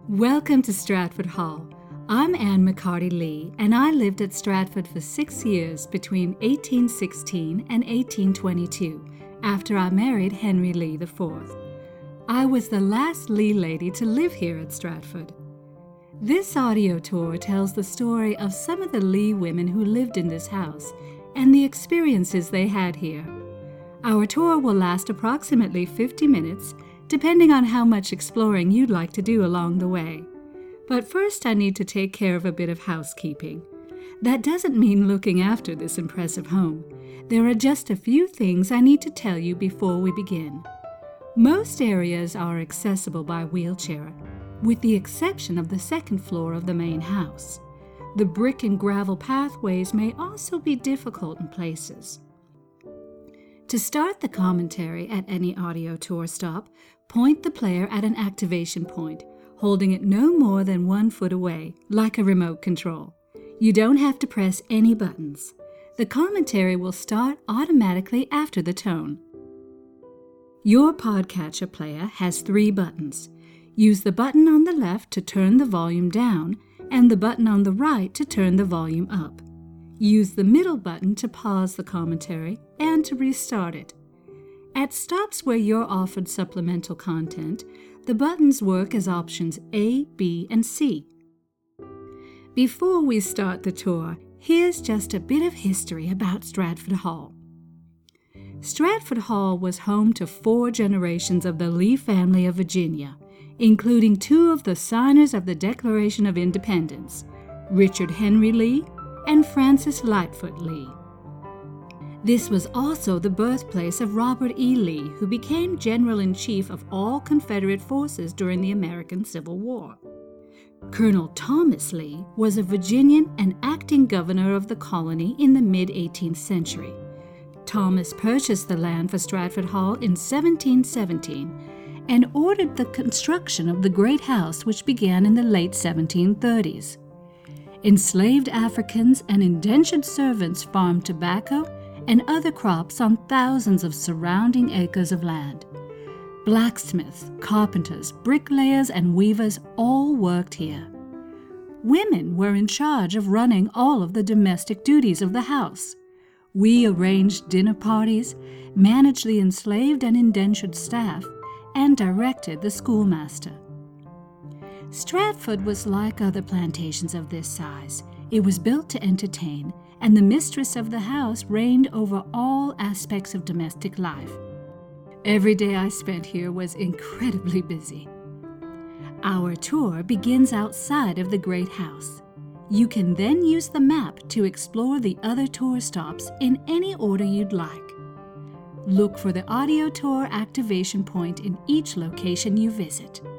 Welcome to Stratford Hall. I'm Anne McCarty Lee, and I lived at Stratford for 6 years between 1816 and 1822, after I married Henry Lee IV. I was the last Lee lady to live here at Stratford. This audio tour tells the story of some of the Lee women who lived in this house and the experiences they had here. Our tour will last approximately 50 minutes, depending on how much exploring you'd like to do along the way. But first, I need to take care of a bit of housekeeping. That doesn't mean looking after this impressive home. There are just a few things I need to tell you before we begin. Most areas are accessible by wheelchair, with the exception of the second floor of the main house. The brick and gravel pathways may also be difficult in places. To start the commentary at any audio tour stop, point the player at an activation point, holding it no more than 1 foot away, like a remote control. You don't have to press any buttons. The commentary will start automatically after the tone. Your podcatcher player has 3 buttons. Use the button on the left to turn the volume down, and the button on the right to turn the volume up. Use the middle button to pause the commentary and to restart it. At stops where you're offered supplemental content, the buttons work as options A, B, and C. Before we start the tour, here's just a bit of history about Stratford Hall. Stratford Hall was home to 4 generations of the Lee family of Virginia, including 2 of the signers of the Declaration of Independence, Richard Henry Lee and Francis Lightfoot Lee. This was also the birthplace of Robert E. Lee, who became General-in-Chief of all Confederate forces during the American Civil War. Colonel Thomas Lee was a Virginian and acting governor of the colony in the mid-18th century. Thomas purchased the land for Stratford Hall in 1717 and ordered the construction of the Great House, which began in the late 1730s. Enslaved Africans and indentured servants farmed tobacco and other crops on thousands of surrounding acres of land. Blacksmiths, carpenters, bricklayers, and weavers all worked here. Women were in charge of running all of the domestic duties of the house. We arranged dinner parties, managed the enslaved and indentured staff, and directed the schoolmaster. Stratford was like other plantations of this size. It was built to entertain, and the mistress of the house reigned over all aspects of domestic life. Every day I spent here was incredibly busy. Our tour begins outside of the Great House. You can then use the map to explore the other tour stops in any order you'd like. Look for the audio tour activation point in each location you visit.